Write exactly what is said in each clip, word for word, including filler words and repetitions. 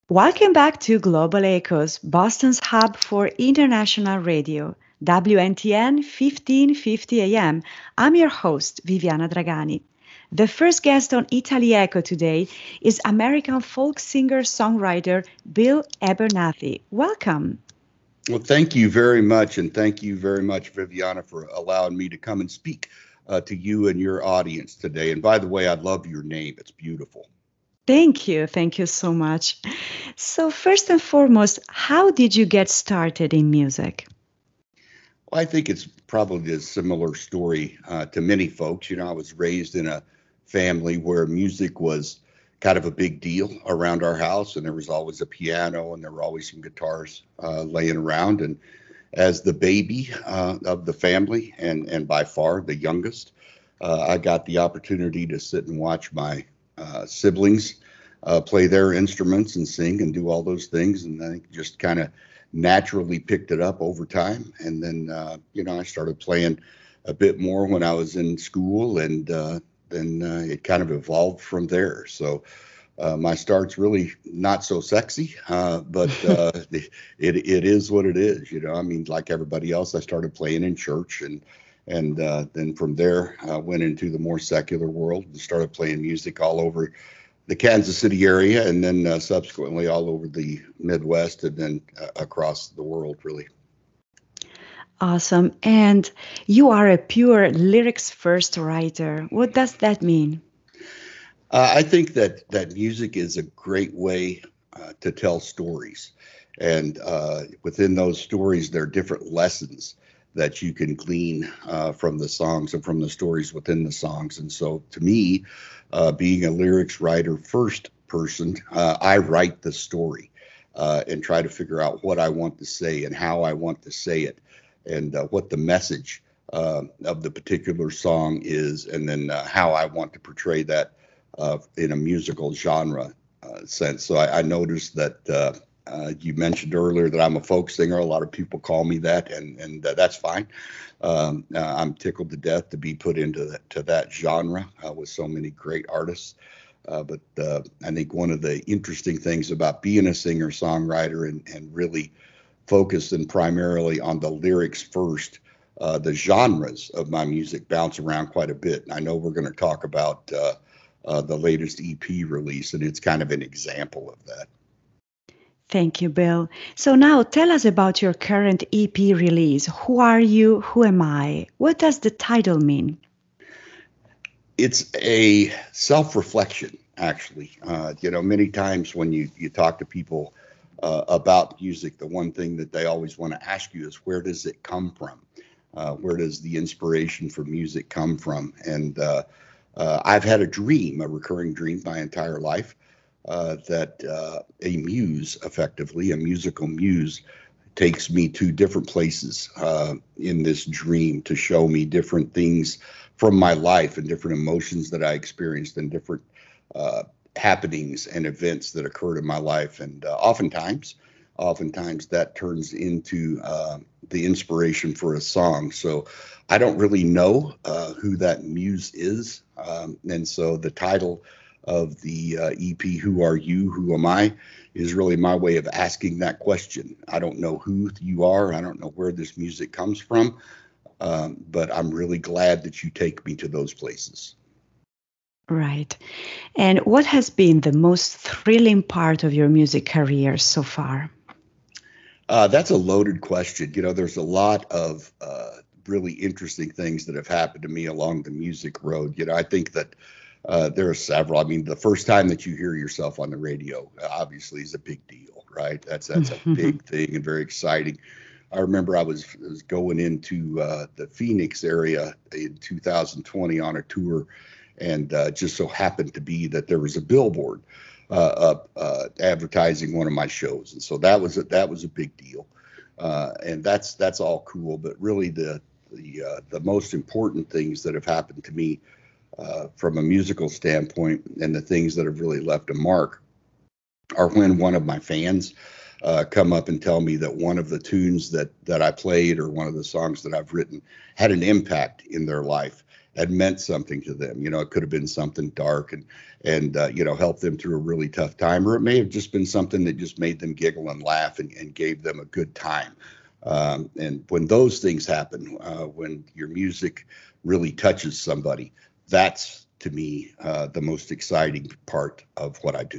Welcome back to Global Echoes, Boston's hub for international radio, W N T N fifteen fifty A M. I'm your host, Viviana Dragani. The first guest on Italy Echo today is American folk singer-songwriter Bill Abernathy. Welcome. Well, thank you very much. And thank you very much, Viviana, for allowing me to come and speak uh, to you and your audience today. And by the way, I love your name. It's beautiful. Thank you. Thank you so much. So, first and foremost, how did you get started in music? Well, I think it's probably a similar story uh, to many folks. You know, I was raised in a family where music was kind of a big deal around our house, and there was always a piano and there were always some guitars uh, laying around. And as the baby uh, of the family, and, and by far the youngest, uh, I got the opportunity to sit and watch my uh, siblings uh, play their instruments and sing and do all those things. And I think just kind of naturally picked it up over time. And then, uh, you know, I started playing a bit more when I was in school, and uh, then uh, it kind of evolved from there. So uh, my start's really not so sexy, uh, but uh, it, it is what it is. You know, I mean, like everybody else, I started playing in church, and and uh, then from there I went into the more secular world and started playing music all over the Kansas City area, and then uh, subsequently all over the Midwest, and then uh, across the world, really. Awesome. And you are a pure lyrics first writer. What does that mean? Uh, I think that that music is a great way uh, to tell stories. And uh, within those stories, there are different lessons that you can glean uh, from the songs and from the stories within the songs. And so to me, uh, being a lyrics writer first person, uh, I write the story uh, and try to figure out what I want to say and how I want to say it, and uh, what the message uh, of the particular song is, and then uh, how I want to portray that uh, in a musical genre uh, sense. So I, I noticed that uh, uh, you mentioned earlier that I'm a folk singer. A lot of people call me that, and and uh, that's fine. Um, uh, I'm tickled to death to be put into that, to that genre uh, with so many great artists. Uh, but uh, I think one of the interesting things about being a singer-songwriter and, and really focusing primarily on the lyrics first, uh, the genres of my music bounce around quite a bit. And I know we're going to talk about uh, uh, the latest E P release, and it's kind of an example of that. Thank you, Bill. So now tell us about your current E P release. Who are you? Who am I? What does the title mean? It's a self-reflection, actually. Uh, you know, many times when you, you talk to people uh, about music, the one thing that they always want to ask you is, where does it come from? Uh, where does the inspiration for music come from? And uh, uh, I've had a dream, a recurring dream my entire life, uh, that uh, a muse, effectively, a musical muse, takes me to different places uh, in this dream to show me different things from my life and different emotions that I experienced and different uh, happenings and events that occurred in my life. And uh, oftentimes, oftentimes that turns into uh, the inspiration for a song. So I don't really know uh, who that muse is. Um, and so the title of the uh, E P, Who Are You, Who Am I, is really my way of asking that question. I don't know who you are. I don't know where this music comes from. Um, but I'm really glad that you take me to those places. Right. And what has been the most thrilling part of your music career so far? Uh, that's a loaded question. You know, there's a lot of uh, really interesting things that have happened to me along the music road. You know, I think that uh, there are several. I mean, the first time that you hear yourself on the radio, obviously, is a big deal, right? That's that's a big thing and very exciting. I remember I was, was going into uh, the Phoenix area in two thousand twenty on a tour, and uh, just so happened to be that there was a billboard uh, up uh, advertising one of my shows, and so that was a, that was a big deal, uh, and that's that's all cool. But really, the the uh, the most important things that have happened to me uh, from a musical standpoint, and the things that have really left a mark, are when one of my fans Uh, come up and tell me that one of the tunes that that I played or one of the songs that I've written had an impact in their life, had meant something to them. You know, it could have been something dark and, and uh, you know, helped them through a really tough time, or it may have just been something that just made them giggle and laugh and, and gave them a good time. Um, and when those things happen, uh, when your music really touches somebody, that's, to me, uh, the most exciting part of what I do.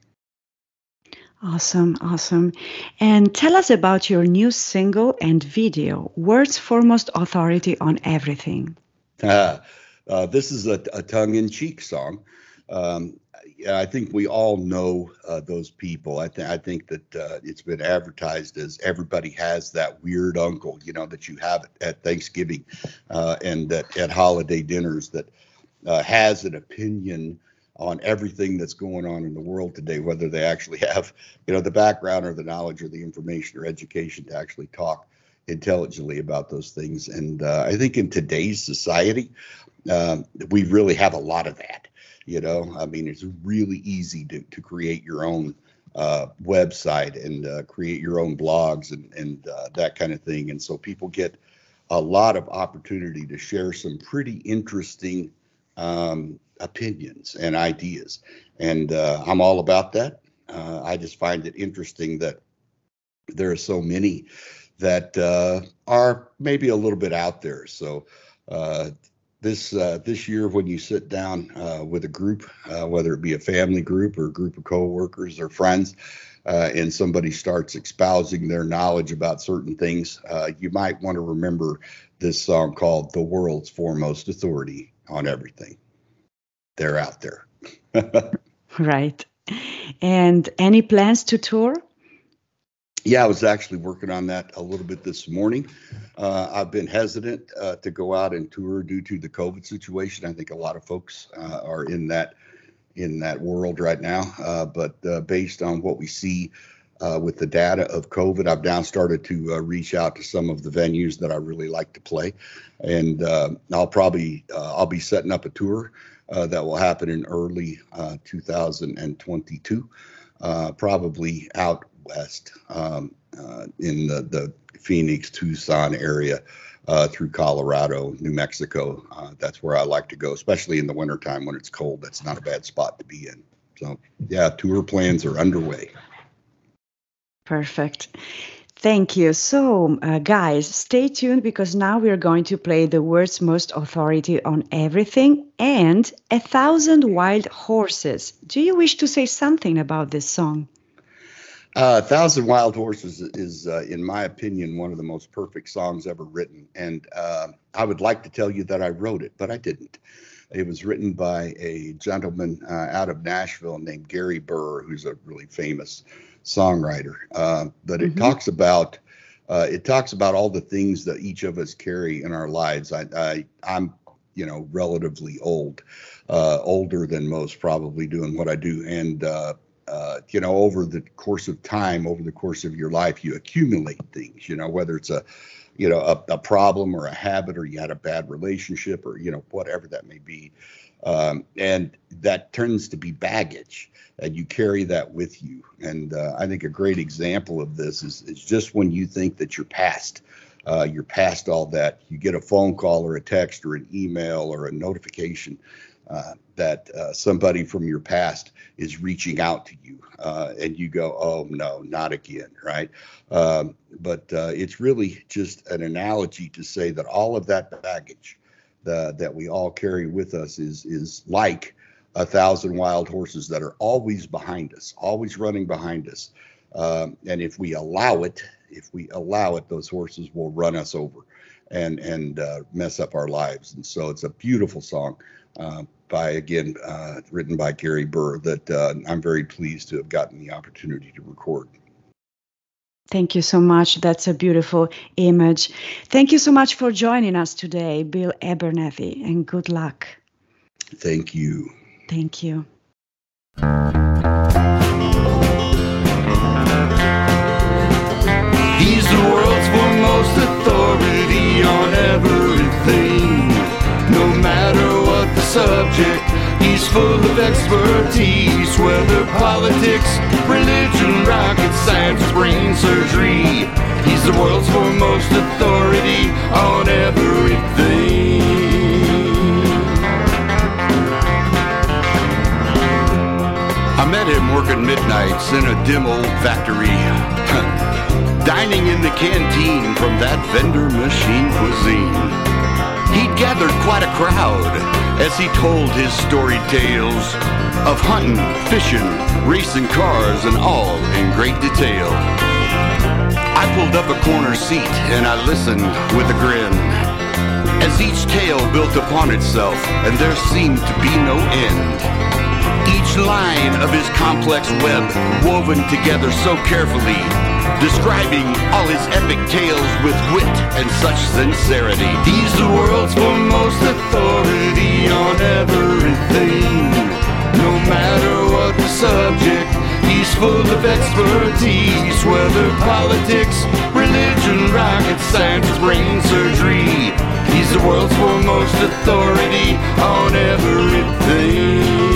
Awesome, awesome. And tell us about your new single and video, World's Foremost Authority on Everything. Uh, uh, this is a, a tongue-in-cheek song. Um, I think we all know uh, those people. I, th- I think that uh, it's been advertised as everybody has that weird uncle, you know, that you have at Thanksgiving uh, and at, at holiday dinners that uh, has an opinion on everything that's going on in the world today, whether they actually have, you know, the background or the knowledge or the information or education to actually talk intelligently about those things. And uh, I think in today's society, um, we really have a lot of that. You know, I mean, it's really easy to, to create your own uh, website and uh, create your own blogs and, and uh, that kind of thing. And so people get a lot of opportunity to share some pretty interesting um, opinions and ideas. And uh, I'm all about that. Uh, I just find it interesting that there are so many that uh, are maybe a little bit out there. So uh, this uh, this year, when you sit down uh, with a group, uh, whether it be a family group or a group of coworkers or friends, uh, and somebody starts espousing their knowledge about certain things, uh, you might want to remember this song called "The World's Foremost Authority on Everything." They're out there. Right. And any plans to tour? Yeah, I was actually working on that a little bit this morning. Uh, I've been hesitant uh, to go out and tour due to the COVID situation. I think a lot of folks uh, are in that in that world right now. Uh, but uh, based on what we see uh, with the data of COVID, I've now started to uh, reach out to some of the venues that I really like to play, and uh, I'll probably uh, I'll be setting up a tour uh, that will happen in early uh, two thousand twenty-two, uh, probably out west um, uh, in the, the Phoenix, Tucson area uh, through Colorado, New Mexico. Uh, that's where I like to go, especially in the wintertime when it's cold. That's not a bad spot to be in. So, yeah, tour plans are underway. Perfect. Thank you. So, uh, guys, stay tuned because now we're going to play The World's Most Authority on Everything and A Thousand Wild Horses. Do you wish to say something about this song? Uh, Thousand Wild Horses is, uh, in my opinion, one of the most perfect songs ever written. And uh, I would like to tell you that I wrote it, but I didn't. It was written by a gentleman uh, out of Nashville named Gary Burr, who's a really famous songwriter. Uh, but it mm-hmm. talks about uh, it talks about all the things that each of us carry in our lives. I, I I'm you know relatively old, uh, older than most, probably doing what I do, and uh, Uh, you know, over the course of time, over the course of your life, you accumulate things, you know, whether it's a, you know, a, a problem or a habit, or you had a bad relationship, or, you know, whatever that may be. Um, and that turns to be baggage, and you carry that with you. And uh, I think a great example of this is, is just when you think that you're past, uh, you're past all that, you get a phone call or a text or an email or a notification Uh, that uh, somebody from your past is reaching out to you, uh, and you go, oh, no, not again, right? Um, but uh, it's really just an analogy to say that all of that baggage the, that we all carry with us is, is like a thousand wild horses that are always behind us, always running behind us. Um, and if we allow it, if we allow it, those horses will run us over and, and uh, mess up our lives. And so it's a beautiful song. Uh, by, again, uh, written by Gary Burr, that uh, I'm very pleased to have gotten the opportunity to record. Thank you so much. That's a beautiful image. Thank you so much for joining us today, Bill Abernethy, and good luck. Thank you. Thank you. He's the world's foremost authority on everything. No matter what the subject, he's full of expertise. Whether politics, religion, rocket science, brain surgery, he's the world's foremost authority on everything. working midnights in a dim old factory, dining in the canteen from that vendor machine cuisine. He'd gathered quite a crowd as he told his storied tales of hunting, fishing, racing cars, and all in great detail. I pulled up a corner seat and I listened with a grin as each tale built upon itself and there seemed to be no end. Each line of his complex web woven together so carefully, describing all his epic tales with wit and such sincerity. He's the world's foremost authority on everything. No matter what the subject, he's full of expertise. Whether politics, religion, rocket science, brain surgery, he's the world's foremost authority on everything.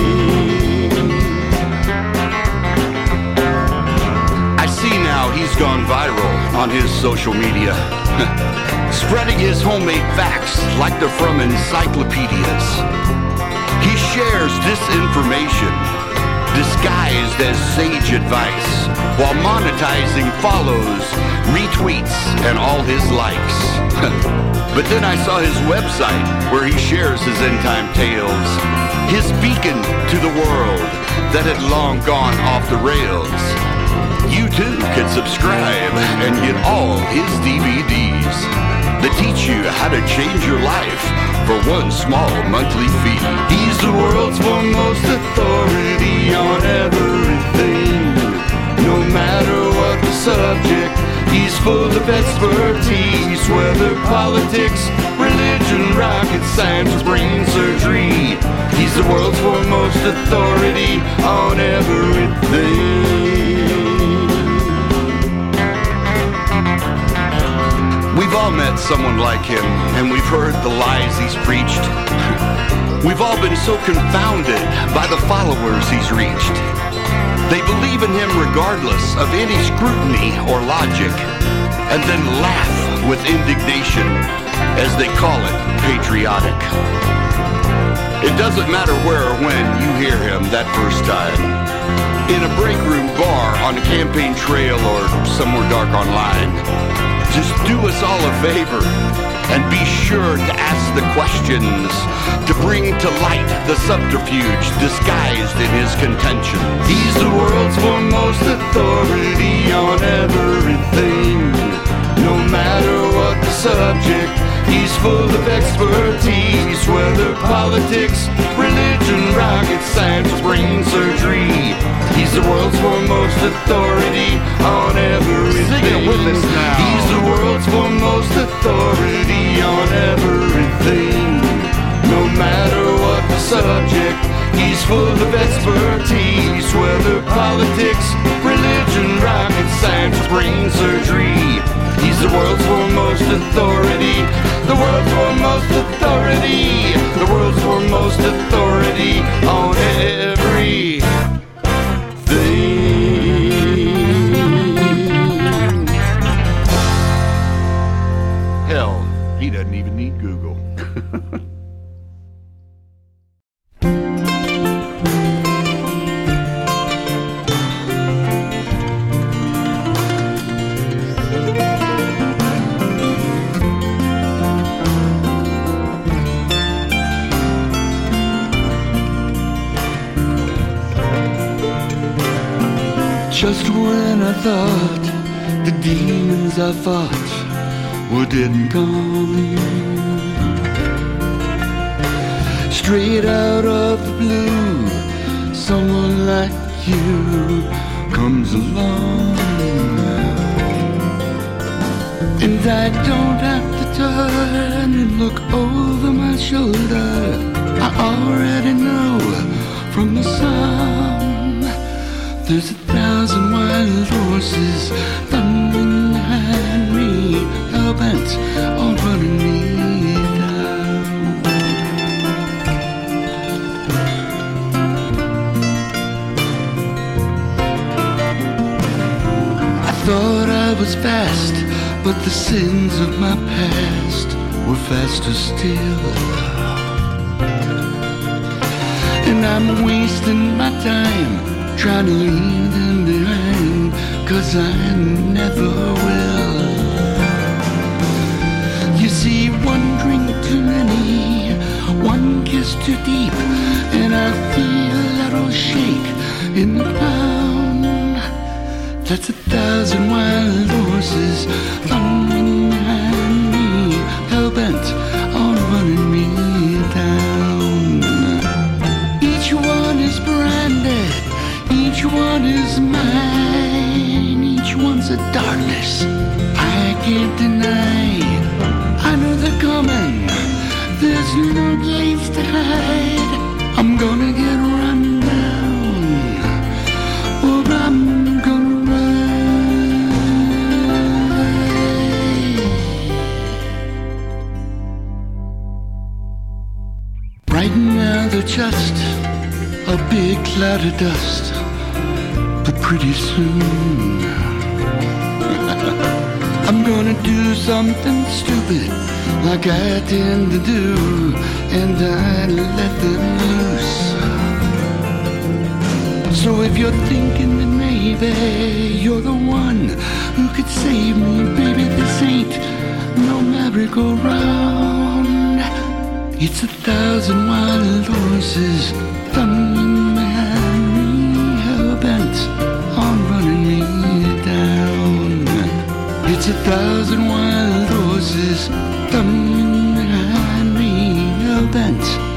He's gone viral on his social media, spreading his homemade facts like they're from encyclopedias. He shares disinformation disguised as sage advice while monetizing follows, retweets, and all his likes. But then I saw his website where he shares his end-time tales, his beacon to the world that had long gone off the rails. You too can subscribe and get all his D V Ds that teach you how to change your life for one small monthly fee. He's the world's foremost authority on everything. No matter what the subject, he's full of expertise. Whether politics, religion, rocket science, or brain surgery, he's the world's foremost authority on everything. We've all met someone like him, and we've heard the lies he's preached. We've all been so confounded by the followers he's reached. They believe in him regardless of any scrutiny or logic, and then laugh with indignation as they call it patriotic. It doesn't matter where or when you hear him that first time. In a break room, bar, on a campaign trail, or somewhere dark online. Just do us all a favor and be sure to ask the questions to bring to light the subterfuge disguised in his contention. He's the world's foremost authority on everything. No matter what the subject, he's full of expertise. Whether politics, religion, rocket science, brain surgery, he's the world's foremost authority on everything. Sing it with us now. He's the world's foremost authority on everything. No matter what the subject, he's full of expertise. Whether politics, religion, rocket science, brain surgery, he's the world's foremost authority. The world's foremost authority. The world's foremost authority on everything. Hell, he doesn't even need Google. Just when I thought the demons I fought were dead and gone, straight out of the blue, someone like you comes along. And I don't have to turn and look over my shoulder. I already know from the song. There's a thousand wild horses thundering behind me, hell-bent on running me down. I thought I was fast, but the sins of my past were faster still. And I'm wasting my time trying to leave them behind, 'cause I never will. You see, one drink too many, one kiss too deep, and I feel a little shake in the pound. That's a thousand wild horses thundering behind me, hell-bent on running me down. Each one is branded, each one is mine, each one's a darkness I can't deny. I know they're coming, there's no place to hide. I'm gonna get run down, or I'm gonna ride. Right now they're just a big cloud of dust, but pretty soon I'm gonna do something stupid like I tend to do, and I let them loose. So if you're thinking that maybe you're the one who could save me, baby, this ain't no merry-go-round. It's a thousand wild horses thundering behind me, hell-bent on running me down. It's a thousand wild horses thundering behind me, hell-bent